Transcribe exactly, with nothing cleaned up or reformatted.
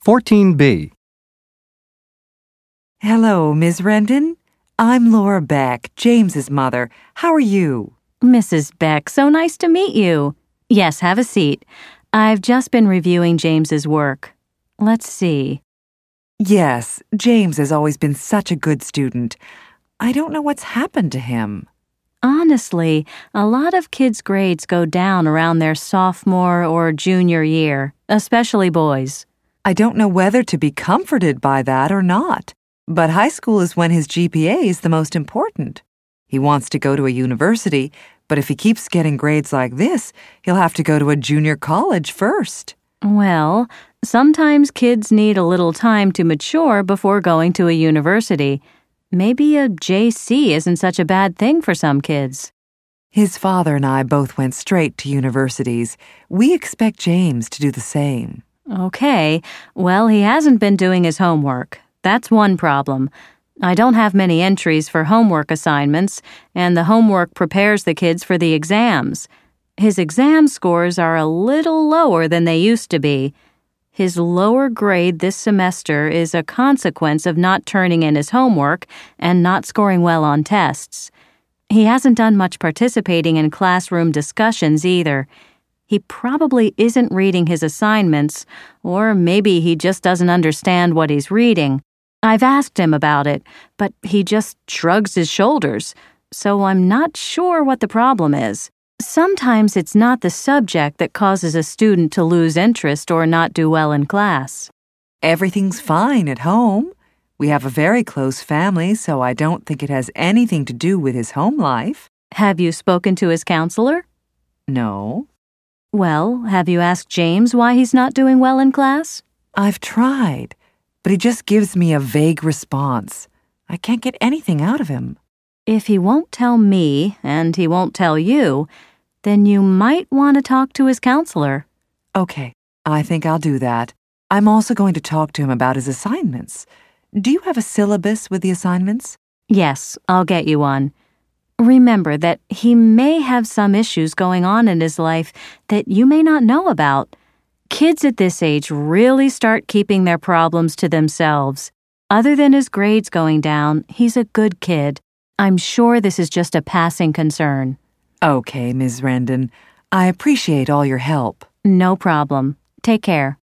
fourteen B. Hello, Miz Rendon. I'm Laura Beck, James's mother. How are you? Missus Beck, so nice to meet you. Yes, have a seat. I've just been reviewing James's work. Let's see. Yes, James has always been such a good student. I don't know what's happened to him. Honestly, a lot of kids' grades go down around their sophomore or junior year, especially boys. I don't know whether to be comforted by that or not, but high school is when his G P A is the most important. He wants to go to a university, but if he keeps getting grades like this, he'll have to go to a junior college first. Well, sometimes kids need a little time to mature before going to a university. Maybe a J C isn't such a bad thing for some kids. His father and I both went straight to universities. We expect James to do the same. Okay, well, he hasn't been doing his homework. That's one problem. I don't have many entries for homework assignments, and the homework prepares the kids for the exams. His exam scores are a little lower than they used to be. His lower grade this semester is a consequence of not turning in his homework and not scoring well on tests. He hasn't done much participating in classroom discussions either. He probably isn't reading his assignments, or maybe he just doesn't understand what he's reading. I've asked him about it, but he just shrugs his shoulders, so I'm not sure what the problem is. Sometimes it's not the subject that causes a student to lose interest or not do well in class. Everything's fine at home. We have a very close family, so I don't think it has anything to do with his home life. Have you spoken to his counselor? No. Well, have you asked James why he's not doing well in class? I've tried, but he just gives me a vague response. I can't get anything out of him. If he won't tell me, and he won't tell you, then you might want to talk to his counselor. Okay, I think I'll do that. I'm also going to talk to him about his assignments. Do you have a syllabus with the assignments? Yes, I'll get you one. Remember that he may have some issues going on in his life that you may not know about. Kids at this age really start keeping their problems to themselves. Other than his grades going down, he's a good kid. I'm sure this is just a passing concern. Okay, Miz Rendon. I appreciate all your help. No problem. Take care.